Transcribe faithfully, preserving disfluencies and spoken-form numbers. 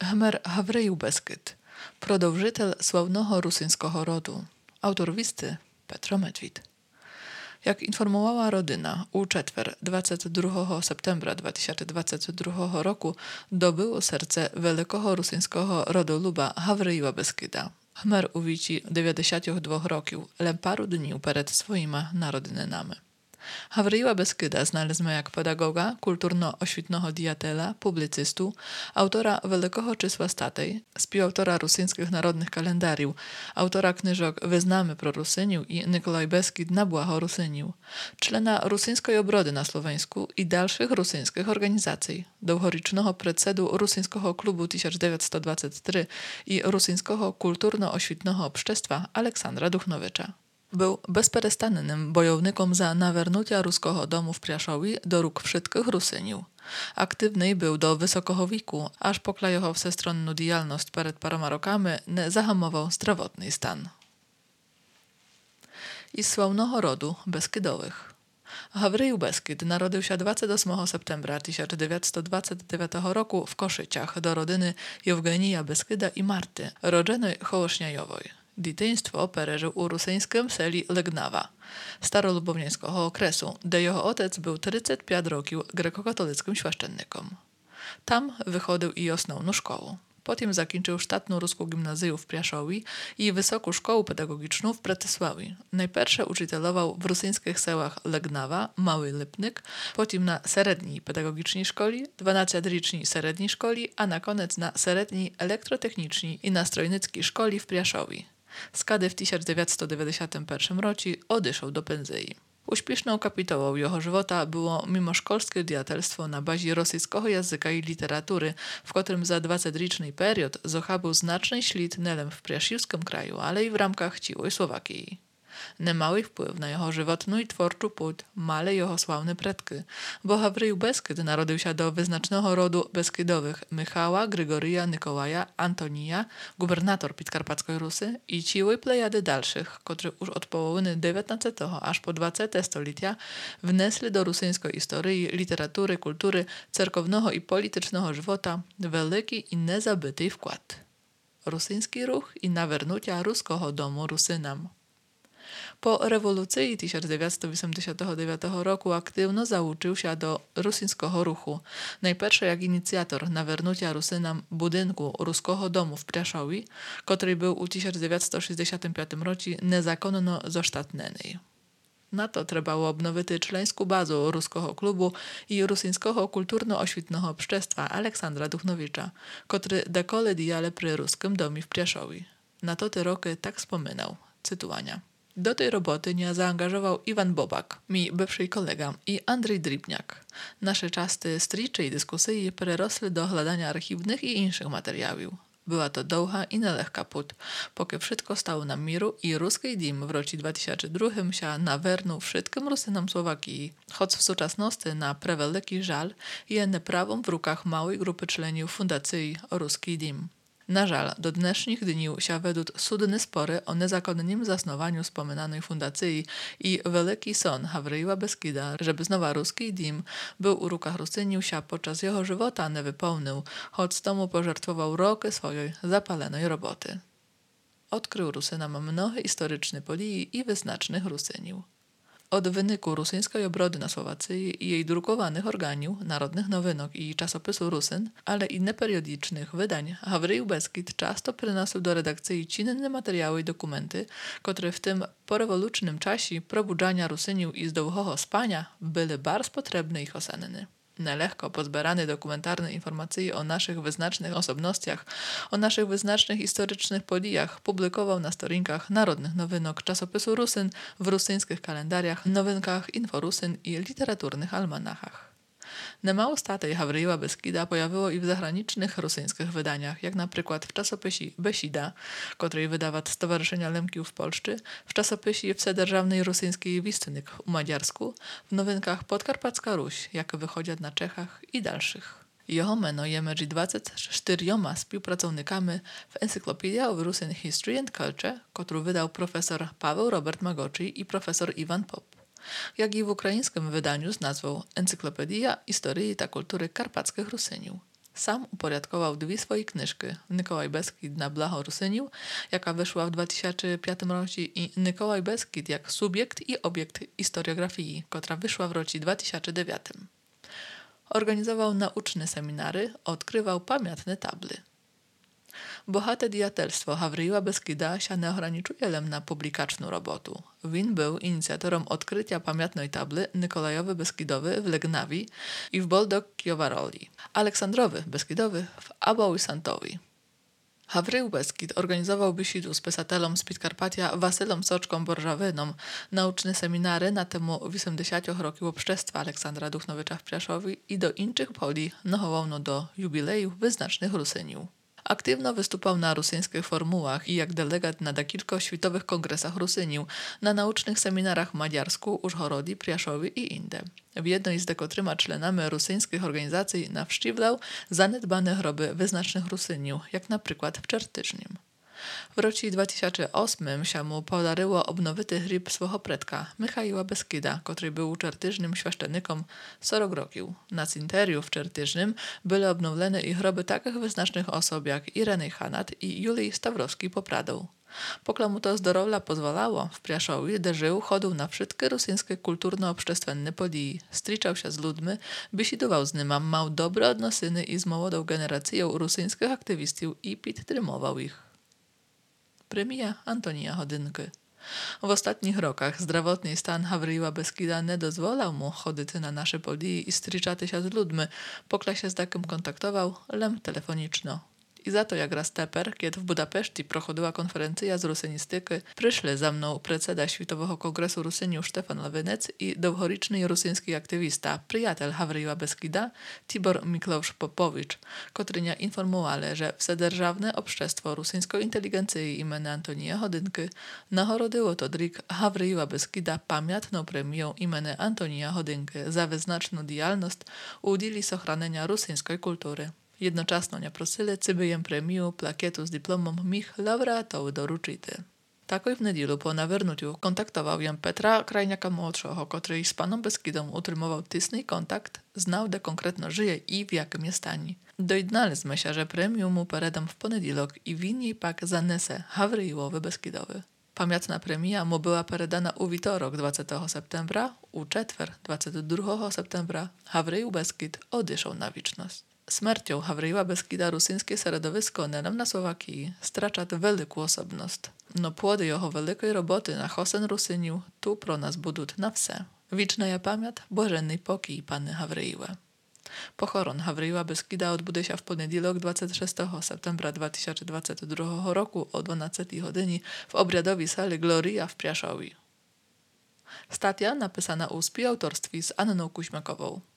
Khmer Havreju Beskid, продовжитель славного русинського роду, autor listy Petro Medwid. Jak informowała rodyna, u czetwer dwudziestego drugiego septembra dwa tysiące dwudziestego drugiego roku dobyło serce wielkiego rusyńskiego rodoluba Havreja Beskida. Khmer u wieku dziewięćdziesięciu dwóch roków, le paru dni przed swoimi narodzinami. Havreja Beskida znaleźliśmy jak pedagoga, kulturno-oświtnego diatela, publicystu, autora wielkiego czysła statej, współautora rusyńskich narodnych kalendariów, autora książek Wyznamy pro Rusyniu i Nikolaj Beskid na błaho Rusyniu, czlena rusyńskiej obrody na Słoweńsku i dalszych rusyńskich organizacji, długowiecznego predsedu Rusyńskiego klubu tysiąc dziewięćset dwadzieścia trzy i Rusyńskiego kulturno-oświtnego obszczestwa Aleksandra Duchnowicza. Był bezperestannym bojownikiem za nawernucia ruskiego domu w Priaszowi do róg wszystkich Rusyniów. Aktywny był do wysokiego wieku, aż poklajował wszechstronną dialność przed paroma rokami, nie zahamował zdrowotny stan. I sławnego rodu Beskidowych. Havreju Beskid narodził się dwudziestego ósmego septembra tysiąc dziewięćset dwudziestego dziewiątego roku w Koszyciach do rodziny Jewgenija Beskida i Marty, rodzonej Hołoszniajowej. Dzieciństwo przeżył u rusyńskim seli Legnawa, starolubownieńskiego okresu, gdzie jego ojciec był trzydzieści pięć roków grekokatolickim święcennikiem. Tam wychodził i osnowną szkołę. Potem zakończył sztatną ruską gimnazję w Priaszowi i wysoką szkołę pedagogiczną w Bratysławi. Najpierw uczytelował w rusyńskich sełach Legnawa, Mały Lipnik, potem na średniej pedagogicznej szkoli, dwunastoletniej średniej szkoli, a na koniec na średniej elektrotechnicznej i na strojnickiej szkoli w Priaszowi. Skady w tysiąc dziewięćset dziewięćdziesiątym pierwszym roku odeszł do pensji. Uśpieszną kapitałą jego żywota było mimoszkolskie diatelstwo na bazie rosyjskiego języka i literatury, w którym za dwudziestoletni period zochabył znaczny ślad nie w priasziwskim kraju, ale i w ramkach ciłej Słowakii. Niemały wpływ na jego żywotną i twórczą płód male jego sławne predki, bo Havreju Beskid narodził się do wyznacznego rodu Beskidowych Michała, Grygoryja, Nikołaja, Antonija, gubernator Podkarpackiej Rusy i ciłej plejady dalszych, którzy już od połowy dziewiętnastego aż po dwudziestego stulecia wnesli do rusyńskiej historii, literatury, kultury, cerkownego i politycznego żywota wielki i niezabyty wkład. Rusyński ruch i nawernucia ruskiego domu Rusynam. Po rewolucji tysiąc dziewięćset osiemdziesiątego dziewiątego roku aktywno załączył się do rusyńskiego ruchu. Najpierw jak inicjator nawernucia Rusynam budynku ruskiego domu w Priaszowi, który był u tysiąc dziewięćset sześćdziesiątym piątym roku niezakonno zosztatneny. Na to trzeba obnowić członkowską bazę ruskiego klubu i rusyńskiego kulturno-oświtnego obszczestwa Aleksandra Duchnowicza, który dekole dijale przy ruskim domie w Priaszowi. Na to te roky tak wspominał, cytowania. Do tej roboty nie zaangażował Iwan Bobak, mi bywszy kolega, i Andrzej Dribniak. Nasze czasy strycze i dyskusje przerosły do hladania archiwnych i innych materiałów. Była to długa i nielehka put, póki wszystko stało na miru i ruski dym w roku dwa tysiące drugim się nawernuł wszystkim Rusynom Słowakii, choć w współczesności na prewielki żal je neprawą w rukach małej grupy członków fundacji Ruski Dym. Na żal, do dnešních dni się według sudne spory o niezakonnym zasnowaniu wspominanej fundacji i wielki son Havreja Beskida, żeby znowu ruski dym był u rukach Rusyniów się podczas jego żywota nie wypełnił, choć z tomu pożertwował roky swojej zapalonej roboty. Odkrył Rusynam mnohe historyczne podії i wyznacznych Rusyniów. Od wyniku rusyńskiej obrody na Słowacji i jej drukowanych organiów, narodnych nowinok i czasopisu Rusyn, ale i neperiodycznych wydań, Havreju Beskid często przynosił do redakcji czynne materiały i dokumenty, które w tym porewolucznym czasie probudzania Rusyniów i z długiego spania były bardzo potrzebne ich ocenny. Nelehko pozbierane dokumentarne informacje o naszych wyznacznych osobnościach, o naszych wyznacznych historycznych podijach publikował na storinkach narodnych nowinok czasopisu Rusyn, w rusyńskich kalendariach, nowinkach Inforusyn i literaturnych almanachach. Niemało statej Havreja Beskida pojawiło i w zagranicznych rusyńskich wydaniach, jak na przykład w czasopisie Besida, który wydawa Stowarzyszenia Lemkiów w Polsce, w czasopisie Wsedержавnej Rusyńskiej Wistnik u Madziarsku, w nowinkach Podkarpacka Ruś, jak wychodzi na Czechach i dalszych. Jeho meno je między dwudziestoma czterema współpracownikami w Encyclopedia of Russian History and Culture, którą wydał profesor Paweł Robert Magoczy i profesor Iwan Pop, jak i w ukraińskim wydaniu z nazwą Encyklopedia Historii i Kultury Karpackich Rusyniów. Sam uporядkował dwie swoje knyżki, Mikołaj Beskid na blacho Rusynił, jaka wyszła w dwa tysiące piątym roku, i Mikołaj Beskid jak subiekt i obiekt historiografii, która wyszła w roku dwa tysiące dziewiątym. Organizował nauczne seminary, odkrywał pamiętne tably. Bohate diatelstwo Hawryła Beskida się nie ograniczuje lem na publikaczną robotu. Win był inicjatorem odkrycia pamiętnej tably Nikolajowy Beskidowy w Legnawi i w Boldog Kiowaroli, Aleksandrowy Beskidowy w Abałysantowi. Hawrył Beskid organizował besidu z pisatelom z Podkarpatia Wasylom Soczką Borżawyną nauczne seminary na temu osiemdziesiątych roków obszczestwa Aleksandra Duchnowicza w Piaszowi i do innych poli nachował do jubilejów wyznacznych Rusyniów. Aktywno wystupał na rusyńskich formułach i jak delegat na kilku światowych kongresach Rusyniów, na naucznych seminarach w Madziarsku, Użhorodzie, Priaszowie i inne. W jednej z dekotryma czlenami rusyńskich organizacji nawszciwlał zanedbane groby wyznacznych Rusyniów, jak na przykład w Czertyżnym. W roku dwa tysiące ósmym się mu podaryło obnowity hryb swego predka, Michaiła Beskida, który był czertyżnym świeszczenikom czterdzieści roków. Na cinteriu w Czertyżnym były obnowione i groby takich wyznacznych osób jak Ireny Hanat i Julii Stawrowski-Popradą. Pokle mu to zdrowia pozwalało, w Priaszowie, gdzie żył, chodził na wszystkie rosyjskie kulturno-obszczestwenne podії, striczał się z ludźmi, besidował z nimi, miał dobre odnosyny i z młodą generacją rosyjskich aktywistów i podtrzymywał ich. Premia Antonija Hodynky. W ostatnich rokach zdrowotny stan Hawryła Beskida nie dozwalał mu chodzić na nasze podії i stryczać się z ludźmi, pokle się z takim kontaktował, lem telefoniczno. I za to jak raz teper, kiedy w Budapeszcie prochodziła konferencja z rusynistyki, przyszli za mną predseda Światowego Kongresu Rusyniów Stefan Lawinec i dowhoriczny rosyjski aktywista, przyjaciel Hawryła Beskida, Tibor Miklausz Popowicz, który nie informowali, że wsedержавne obszczestwo rusyńskiej inteligencji imienia Antonija Hodynky nahorodziło to drik Hawryła Beskida pamiętną premią imienia Antonija Hodynky za wyznaczną działalność udzieli ochraniania rusyńskiej kultury. Jednocześnie nie prosili, cyby jem premiu plakietu z dyplomem mich laureatowy doruczyty. Takoj w niedzielu po nawernuciu kontaktował jem Petra Krajniaka-młodszego, który z panem Beskidem utrzymywał tysny kontakt, znał, gdzie konkretno żyje i w jakim jest stanie. Dojednaliśmy się, że premiu mu peredam w poniedziałek i winniej pak zanese Hawryłowy Beskidowy. Pamiętna premia mu była peredana u witorok dwudziestego septembra, u czetwer dwudziestego drugiego septembra Hawrył Beskid odeszł na wieczność. Śmiercią Hawryła Beskida rosyjskie środowisko nem na Słowakii stracza wielką osobność. No płody jeho wielkiej roboty na hosen Rusyniów tu pro nas budut na wse. Wieczna ja pamięć, błażennej pokій panny Hawryłę. Pochoron Hawryła Beskida odbudzie się w poniedziałek dwudziestego szóstego septembra dwa tysiące dwudziestego drugiego roku o dwunastej godzinie w obradowej sali Gloria w Priaszowi. Statia napisana u współautorstwie z Anną Kuźmakową.